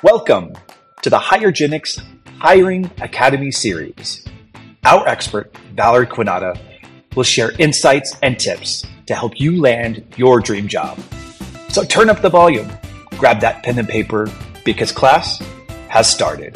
Welcome to the Hyrogenics Hiring Academy series. Our expert, Valerie Quinata, will share insights and tips to help you land your dream job. So turn up the volume, grab that pen and paper, because class has started.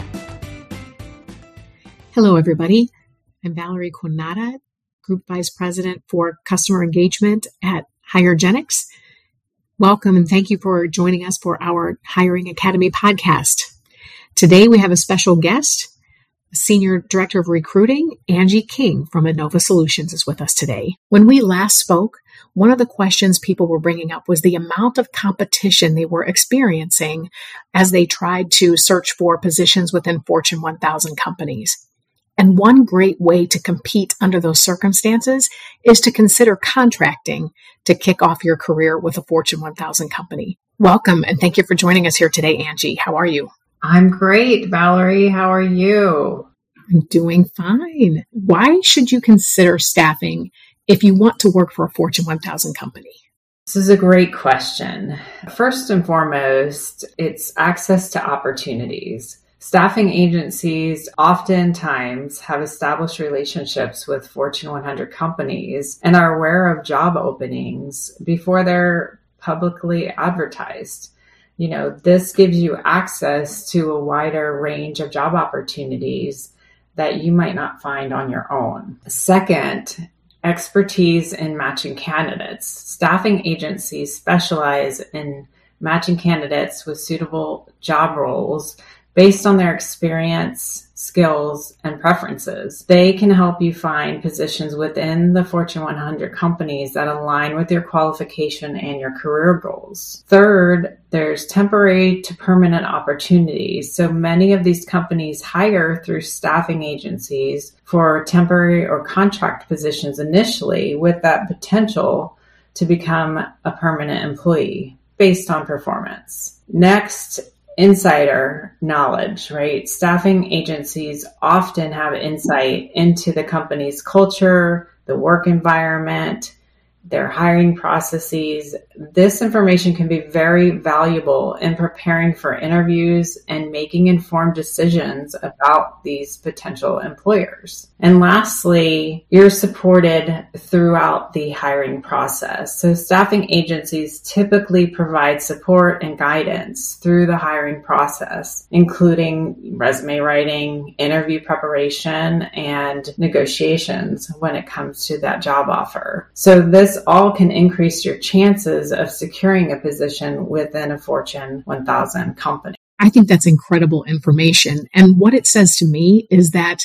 Hello, everybody. I'm Valerie Quinata, Group Vice President for Customer Engagement at Hyrogenics. Welcome and thank you for joining us for our Hiring Academy podcast. Today we have a special guest. Senior Director of Recruiting, Angie King from Innova Solutions is with us today. When we last spoke, one of the questions people were bringing up was the amount of competition they were experiencing as they tried to search for positions within Fortune 1000 companies. And one great way to compete under those circumstances is to consider contracting to kick off your career with a Fortune 1000 company. Welcome, and thank you for joining us here today, Angie. How are you? I'm great, Valerie. How are you? I'm doing fine. Why should you consider staffing if you want to work for a Fortune 1000 company? This is a great question. First and foremost, it's access to opportunities. Staffing agencies oftentimes have established relationships with Fortune 100 companies and are aware of job openings before they're publicly advertised. This gives you access to a wider range of job opportunities that you might not find on your own. Second, expertise in matching candidates. Staffing agencies specialize in matching candidates with suitable job roles based on their experience, skills, and preferences. They can help you find positions within the Fortune 100 companies that align with your qualification and your career goals. Third, there's temporary to permanent opportunities. So many of these companies hire through staffing agencies for temporary or contract positions initially with that potential to become a permanent employee based on performance. Next, insider knowledge, right? Staffing agencies often have insight into the company's culture, the work environment, their hiring processes. This information can be very valuable in preparing for interviews and making informed decisions about these potential employers. And lastly, you're supported throughout the hiring process. So staffing agencies typically provide support and guidance through the hiring process, including resume writing, interview preparation, and negotiations when it comes to that job offer. So this all can increase your chances of securing a position within a Fortune 1000 company. I think that's incredible information. And what it says to me is that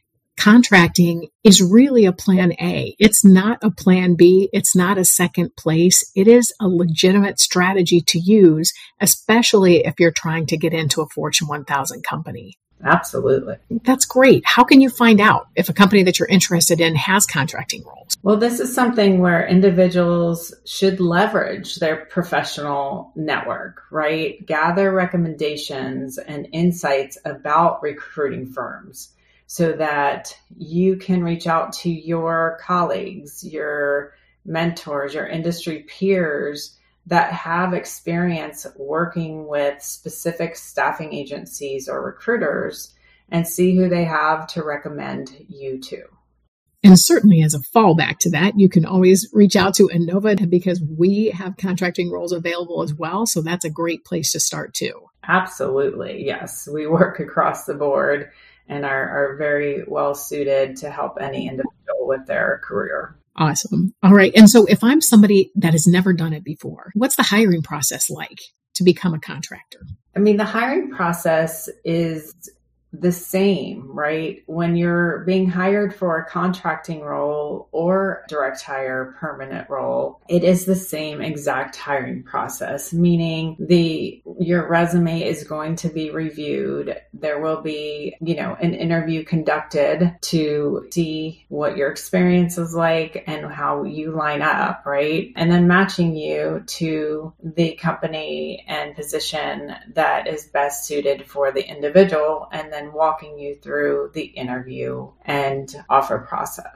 contracting is really a plan A. It's not a plan B. It's not a second place. It is a legitimate strategy to use, especially if you're trying to get into a Fortune 1000 company. Absolutely. That's great. How can you find out if a company that you're interested in has contracting roles? Well, this is something where individuals should leverage their professional network, right? Gather recommendations and insights about recruiting firms so that you can reach out to your colleagues, your mentors, your industry peers that have experience working with specific staffing agencies or recruiters and see who they have to recommend you to. And certainly as a fallback to that, you can always reach out to Innova because we have contracting roles available as well. So that's a great place to start too. Absolutely. Yes. We work across the board and are very well suited to help any individual with their career. Awesome. All right. And so if I'm somebody that has never done it before, what's the hiring process like to become a contractor? The hiring process is the same, right? When you're being hired for a contracting role or direct hire permanent role, it is the same exact hiring process, meaning your resume is going to be reviewed. There will be, an interview conducted to see what your experience is like and how you line up, right? And then matching you to the company and position that is best suited for the individual, and then walking you through the interview and offer process.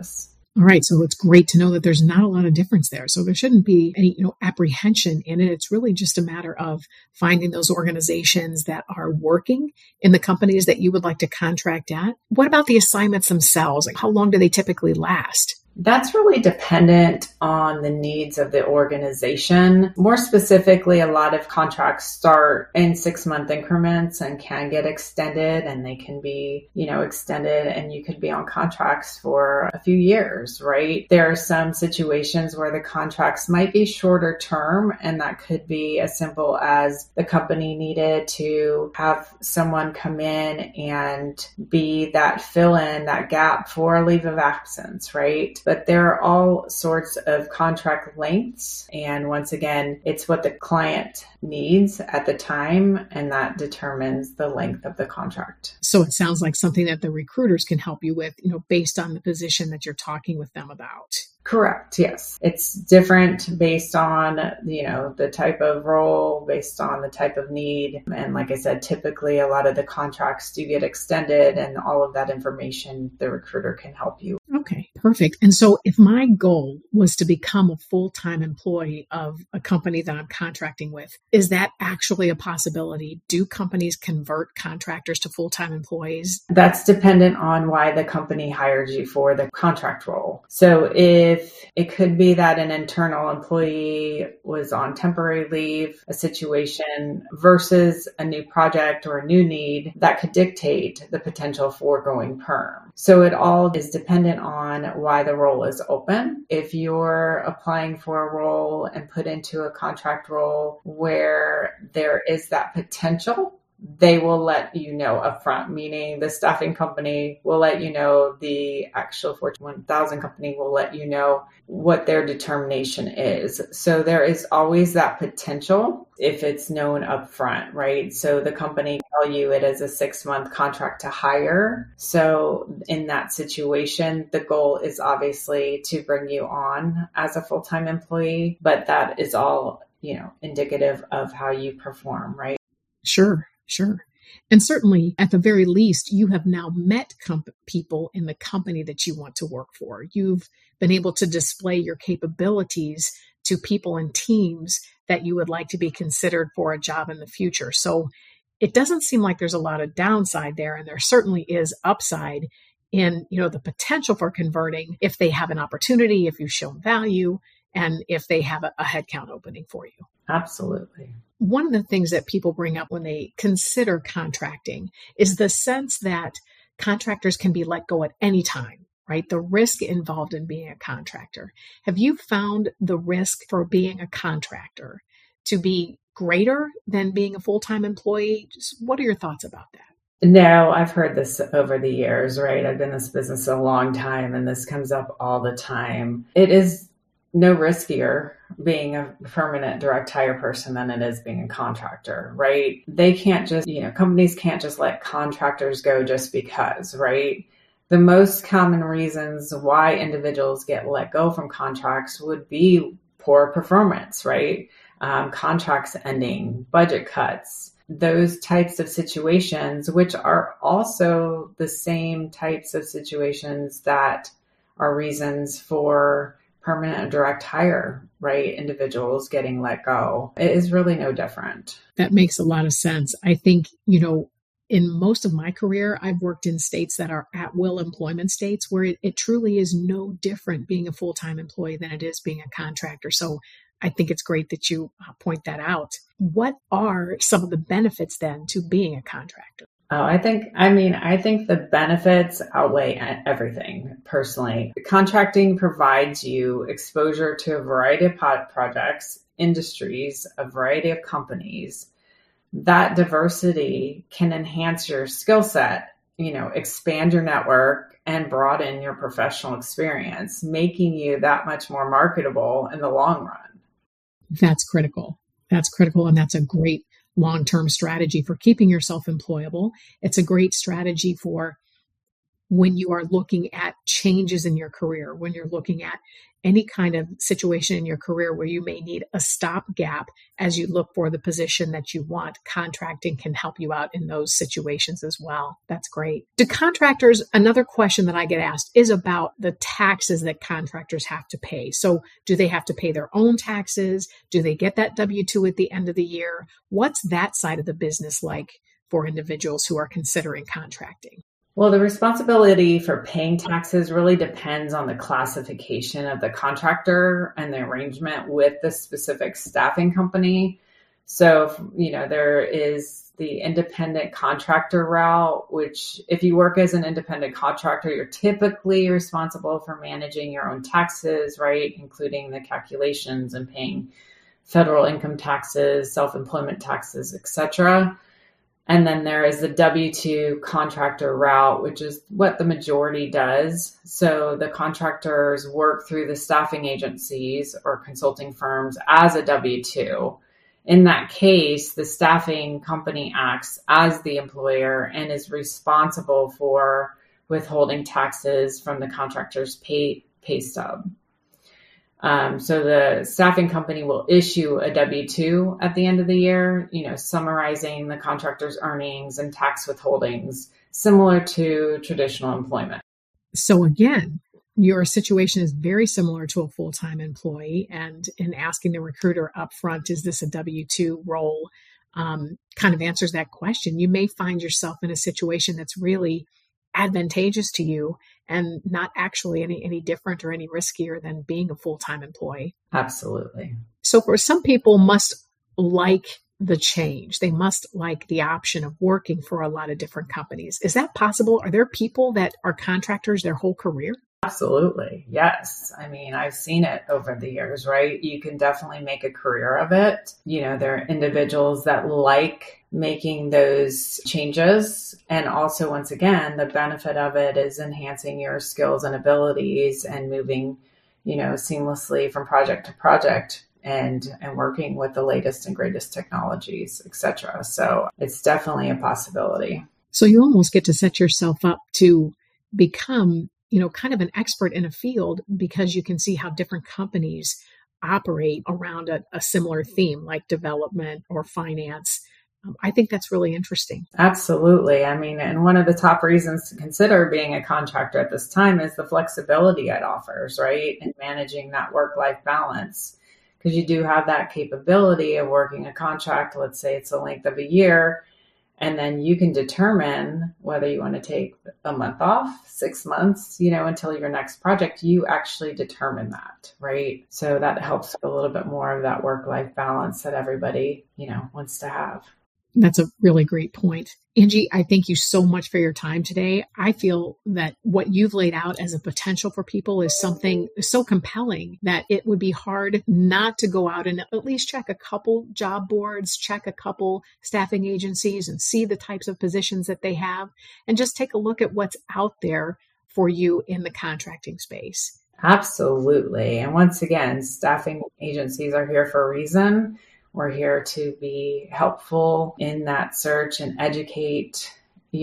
All right. So it's great to know that there's not a lot of difference there. So there shouldn't be any, apprehension in it. It's really just a matter of finding those organizations that are working in the companies that you would like to contract at. What about the assignments themselves? Like, how long do they typically last? That's really dependent on the needs of the organization. More specifically, a lot of contracts start in 6-month increments and can get extended, and they can be, extended, and you could be on contracts for a few years, right? There are some situations where the contracts might be shorter term, and that could be as simple as the company needed to have someone come in and be that fill-in, that gap for a leave of absence, right? But there are all sorts of contract lengths. And once again, it's what the client needs at the time, and that determines the length of the contract. So it sounds like something that the recruiters can help you with, based on the position that you're talking with them about. Correct. Yes. It's different based on, the type of role, based on the type of need. And like I said, typically a lot of the contracts do get extended, and all of that information, the recruiter can help you. Okay, perfect. And so if my goal was to become a full-time employee of a company that I'm contracting with, is that actually a possibility? Do companies convert contractors to full-time employees? That's dependent on why the company hired you for the contract role. So if it could be that an internal employee was on temporary leave, a situation versus a new project or a new need, that could dictate the potential for going perm. So it all is dependent on why the role is open. If you're applying for a role and put into a contract role where there is that potential, they will let you know upfront, meaning the staffing company will let you know, the actual Fortune 1000 company will let you know what their determination is. So there is always that potential if it's known upfront, right? So the company tell you it is a 6-month contract to hire. So in that situation, the goal is obviously to bring you on as a full-time employee, but that is all, indicative of how you perform, right? Sure. And certainly, at the very least, you have now met people in the company that you want to work for. You've been able to display your capabilities to people and teams that you would like to be considered for a job in the future. So it doesn't seem like there's a lot of downside there, and there certainly is upside in, the potential for converting if they have an opportunity, if you've shown value, and if they have a headcount opening for you. Absolutely. One of the things that people bring up when they consider contracting is the sense that contractors can be let go at any time, right? The risk involved in being a contractor. Have you found the risk for being a contractor to be greater than being a full-time employee? Just what are your thoughts about that? No, I've heard this over the years, right? I've been in this business a long time, and this comes up all the time. It is no riskier being a permanent direct hire person than it is being a contractor, right? They can't just, companies can't just let contractors go just because, right? The most common reasons why individuals get let go from contracts would be poor performance, right? Contracts ending, budget cuts, those types of situations, which are also the same types of situations that are reasons for permanent direct hire, right? Individuals getting let go. It is really no different. That makes a lot of sense. I think, in most of my career, I've worked in states that are at-will employment states where it truly is no different being a full-time employee than it is being a contractor. So I think it's great that you point that out. What are some of the benefits then to being a contractor? Oh, I think the benefits outweigh everything personally. Contracting provides you exposure to a variety of projects, industries, a variety of companies. That diversity can enhance your skill set, expand your network and broaden your professional experience, making you that much more marketable in the long run. That's critical. And that's a great long-term strategy for keeping yourself employable. It's a great strategy for when you are looking at changes in your career, when you're looking at any kind of situation in your career where you may need a stopgap as you look for the position that you want. Contracting can help you out in those situations as well. That's great. Do contractors, another question that I get asked is about the taxes that contractors have to pay. So do they have to pay their own taxes? Do they get that W-2 at the end of the year? What's that side of the business like for individuals who are considering contracting? Well, the responsibility for paying taxes really depends on the classification of the contractor and the arrangement with the specific staffing company. So, there is the independent contractor route, which if you work as an independent contractor, you're typically responsible for managing your own taxes, right? Including the calculations and paying federal income taxes, self-employment taxes, etc. And then there is the W-2 contractor route, which is what the majority does. So the contractors work through the staffing agencies or consulting firms as a W-2. In that case, the staffing company acts as the employer and is responsible for withholding taxes from the contractor's pay stub. So the staffing company will issue a W-2 at the end of the year, summarizing the contractor's earnings and tax withholdings, similar to traditional employment. So again, your situation is very similar to a full-time employee. And in asking the recruiter up front, is this a W-2 role, kind of answers that question. You may find yourself in a situation that's really advantageous to you and not actually any different or any riskier than being a full-time employee. Absolutely. So for some people must like the change. They must like the option of working for a lot of different companies. Is that possible? Are there people that are contractors their whole career? Absolutely. Yes. I mean, I've seen it over the years, right? You can definitely make a career of it. There are individuals that like making those changes. And also, once again, the benefit of it is enhancing your skills and abilities and moving, seamlessly from project to project and working with the latest and greatest technologies, et cetera. So it's definitely a possibility. So you almost get to set yourself up to become kind of an expert in a field because you can see how different companies operate around a similar theme like development or finance. I think that's really interesting. Absolutely. I mean, and one of the top reasons to consider being a contractor at this time is the flexibility it offers, right? And managing that work-life balance. Because you do have that capability of working a contract, let's say it's the length of a year, and then you can determine whether you want to take a month off, 6 months, until your next project. You actually determine that, right? So that helps a little bit more of that work-life balance that everybody, wants to have. That's a really great point. Angie, I thank you so much for your time today. I feel that what you've laid out as a potential for people is something so compelling that it would be hard not to go out and at least check a couple job boards, check a couple staffing agencies and see the types of positions that they have and just take a look at what's out there for you in the contracting space. Absolutely. And once again, staffing agencies are here for a reason. We're here to be helpful in that search and educate,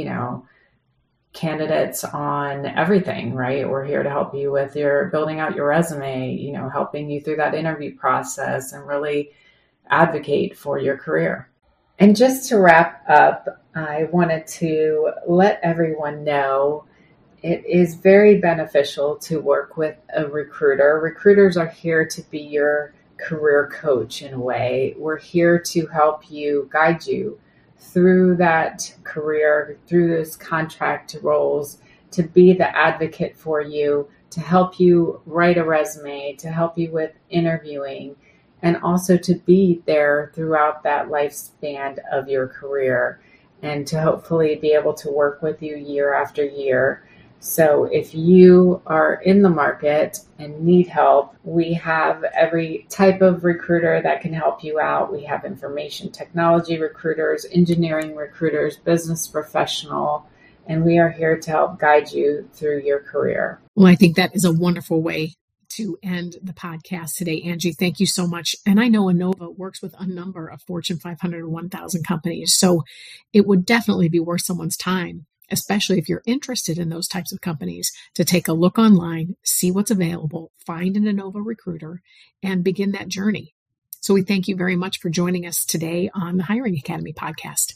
candidates on everything, right? We're here to help you with your building out your resume, helping you through that interview process and really advocate for your career. And just to wrap up, I wanted to let everyone know it is very beneficial to work with a recruiter. Recruiters are here to be your career coach in a way. We're here to help you, guide you through that career, through those contract roles, to be the advocate for you, to help you write a resume, to help you with interviewing, and also to be there throughout that lifespan of your career and to hopefully be able to work with you year after year. So if you are in the market and need help, we have every type of recruiter that can help you out. We have information technology recruiters, engineering recruiters, business professional, and we are here to help guide you through your career. Well, I think that is a wonderful way to end the podcast today. Angie, thank you so much. And I know Enova works with a number of Fortune 500 or 1,000 companies, so it would definitely be worth someone's time especially if you're interested in those types of companies, to take a look online, see what's available, find an Inova recruiter, and begin that journey. So we thank you very much for joining us today on the Hiring Academy podcast.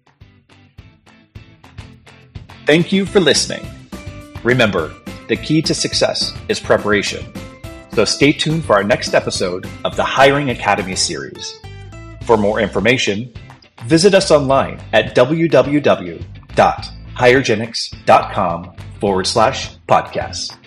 Thank you for listening. Remember, the key to success is preparation. So stay tuned for our next episode of the Hiring Academy series. For more information, visit us online at www.hiregenics.com/podcast.